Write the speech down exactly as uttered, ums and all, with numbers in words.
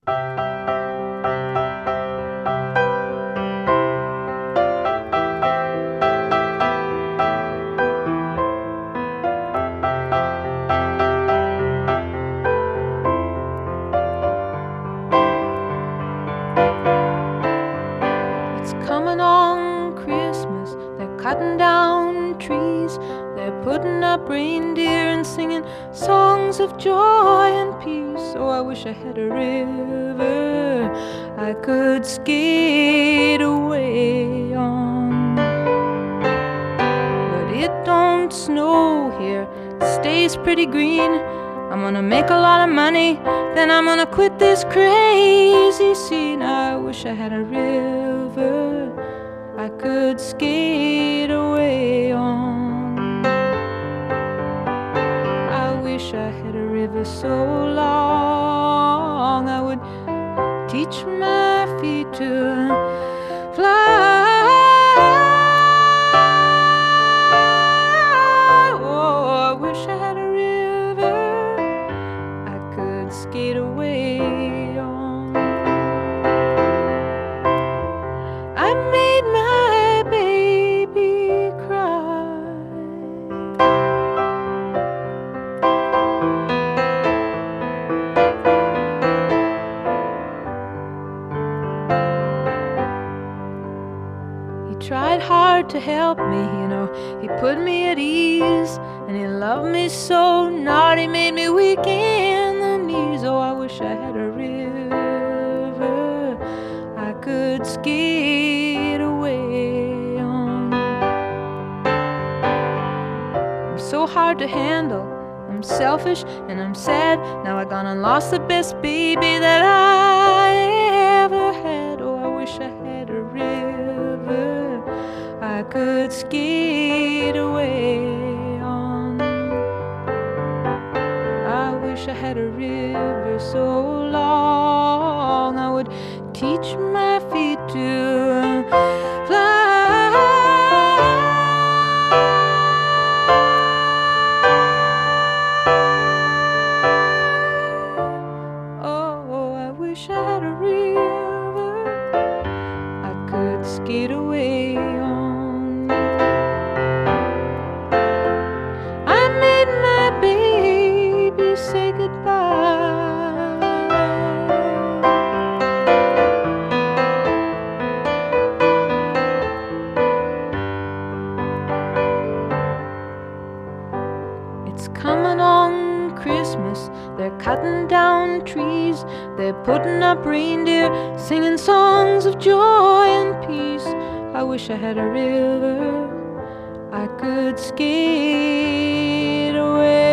Coming on Christmas, they're cutting down trees, they're putting up reindeer and singing songs of joy and peace. Oh, I wish I had a river I could skate away on. But it don't snow here, it stays pretty green. I'm gonna make a lot of money, then I'm gonna quit this crazy scene. I wish I had a river I could skate away on. I wish I had a river so long I would teach my feet to fly. Oh, I wish I had a river I could skate away on. I made my baby cry. He tried hard to help me, you know, he put me at ease, and he loved me so, not he made me weak in the knees. Oh, I wish I had a river I could skate away on. I'm so hard to handle, I'm selfish and I'm sad. Now I gone and lost the best baby that I ever had. Oh, I wish I had a river I could skate away on. I wish I had a river so long I would teach my feet to fly. Oh, I wish I had a river I could skate away on. I made my baby say goodbye. It's coming on Christmas, they're cutting down trees, they're putting up reindeer, singing songs of joy and peace. I wish I had a river I could skate away